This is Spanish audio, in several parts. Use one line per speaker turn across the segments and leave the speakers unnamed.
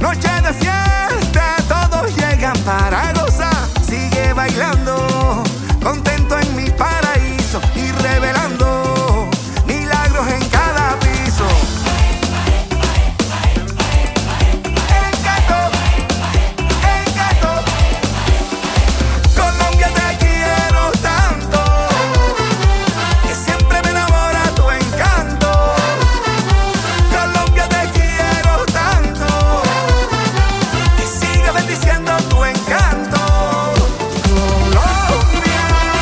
Noche de fiesta, todos llegan para gozar. Sigue bailando, contento en mi paraíso y revelando milagros en cada piso. Encanto, encanto, Colombia te quiero tanto, que siempre me enamora tu encanto. Colombia te quiero tanto, que siga bendiciendo tu encanto. Colombia,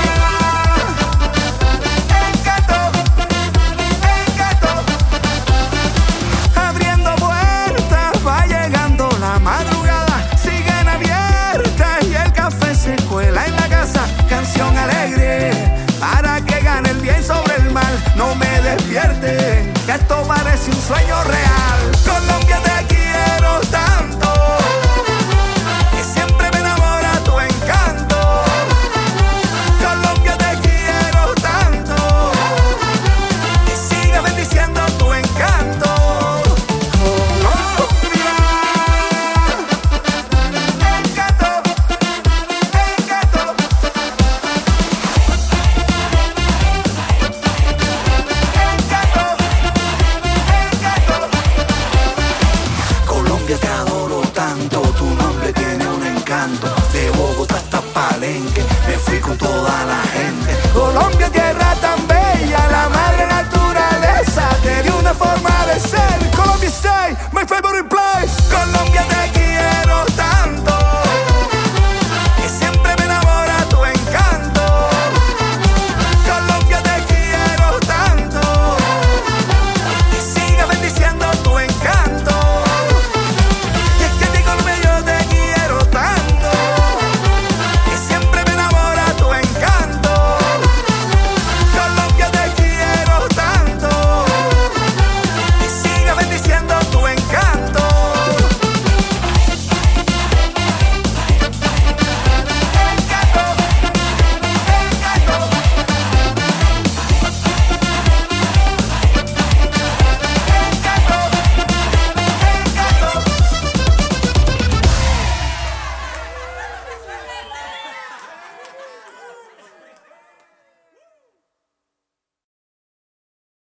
encanto, encanto, abriendo puertas, va llegando la madrugada, siguen abiertas y el café se cuela en la casa. Canción alegre para que gane el bien sobre el mal. No me despierten, que esto parece un sueño real. Colombia te quiero tanto, que siempre me enamora tu encanto. Colombia te quiero tanto, que siga bendiciendo tu encanto. Colombia, encanto, encanto. Colombia te adoro tanto, tu nombre tiene un encanto. De Bogotá hasta Palenque, me fui con toda la gente. Colombia tiene